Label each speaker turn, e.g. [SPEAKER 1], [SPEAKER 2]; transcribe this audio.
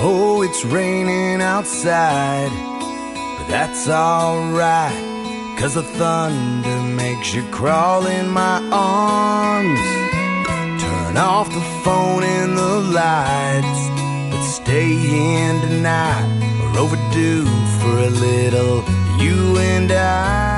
[SPEAKER 1] Oh, it's raining outside, but that's alright, 'cause the thunder makes you crawl in my arms. Turn off the phone and the lights, but stay in tonight, or overdue for a little you and I.